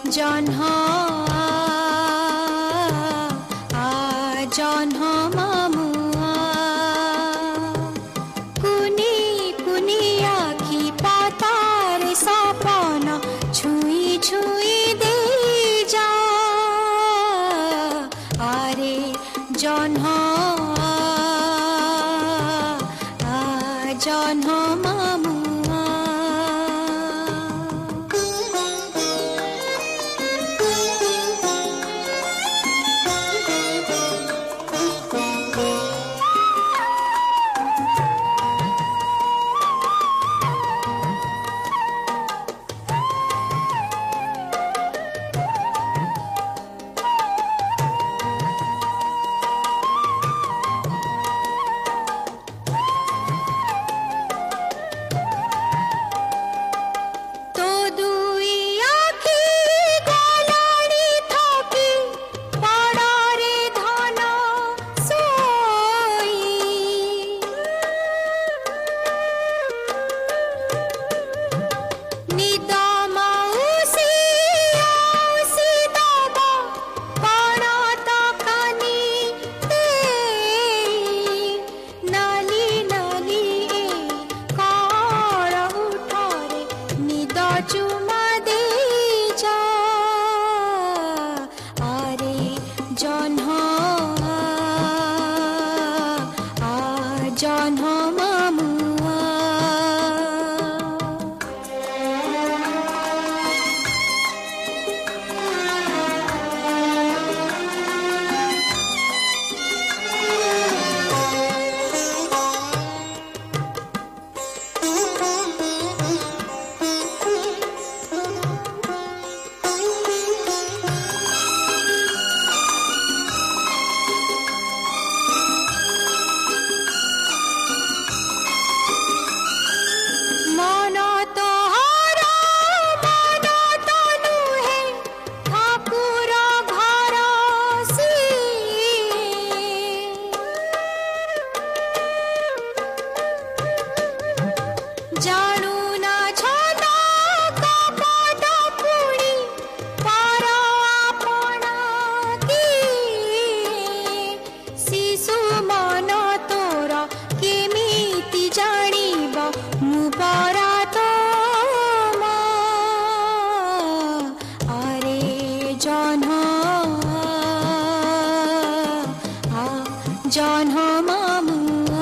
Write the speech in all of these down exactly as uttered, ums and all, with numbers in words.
जन्ह आ जन्ह मामुआ कुनी कुनी आखि पातार सपन छुई छुई दे जा आरे जन्ह आ जन्ह मामुआ चुमा दे जा आरे जन्ह आ जन्ह मामुआ जानू ना छंदा कपट पुणी पर आपना की शिशु मन तोर केमिति जानिब मु परा तो आरे जन्ह आ जन्ह मामुआ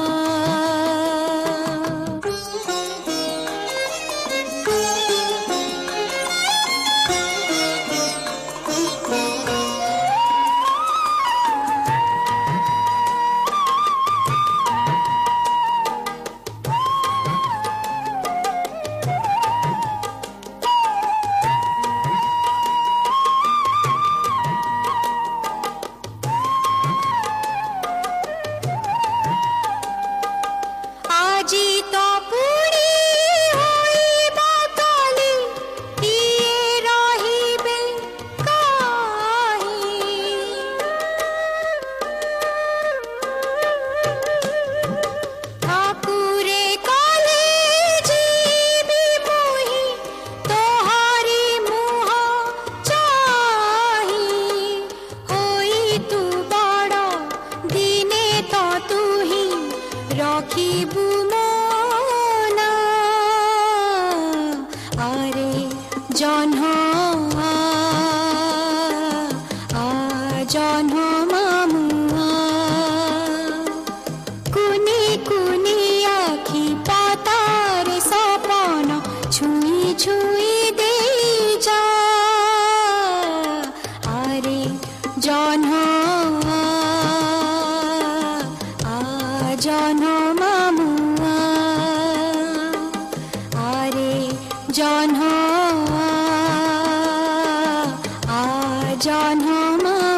जी तो पूरी होइबा काली किए रहिबे काहि ठाकुरे काली जीवी मोहि तोहारी मुह चाहि होई तू बड़ दिने तो तू ही रखिबू जन्ह आ जन्ह मामुआ कुनी कुनी आखि पातार सपन छुई छुई दे जा आरे जन्ह आ जन्ह मामुआ आरे जन्ह आ जन्ह